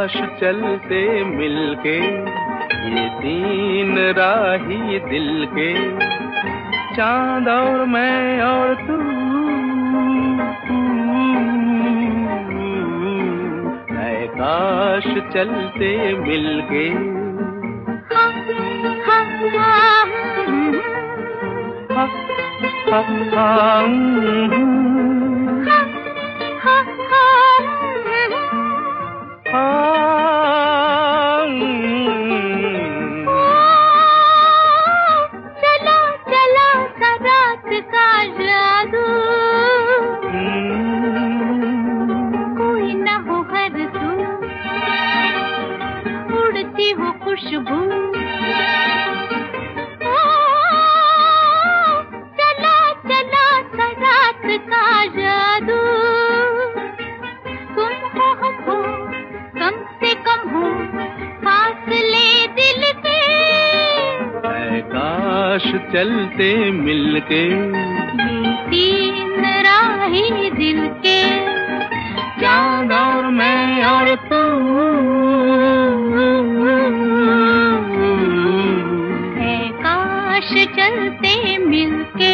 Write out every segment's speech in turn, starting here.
काश चलते मिलके ये तीन राही दिल के, चांद और मैं और तू, ऐ काश चलते मिलके। चला चला सा रात का जादू, कोई न हो हर तू, उड़ती हो खुशबू। चला चला सा रात का जादू, तुम हो हम हो, कम से कम हो फासले दिल के, ऐ काश चलते मिलके ये तीन राही दिल के, चांद और मैं और तू, ऐ काश चलते मिलके।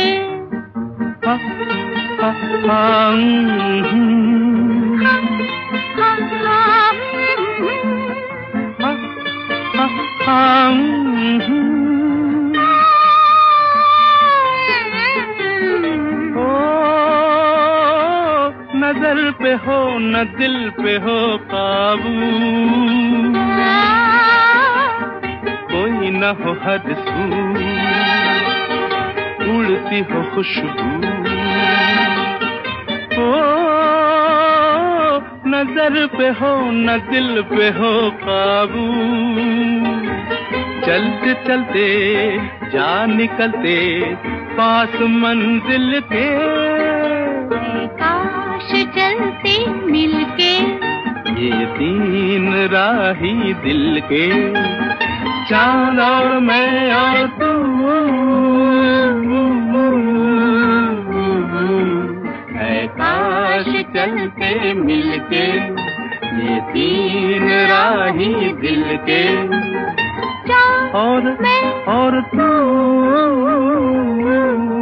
नजर पे हो न दिल पे हो काबू, कोई न हो हद सू, उड़ती हो खुशबू। ओ नजर पे हो न दिल पे हो काबू, चलते चलते जा निकलते पास मंजिल के, काश चलते मिलके ये तीन राही दिल के, चांद और मैं और तू, ऐ काश चलते मिलके ये तीन राही दिल के, और मैं और तू।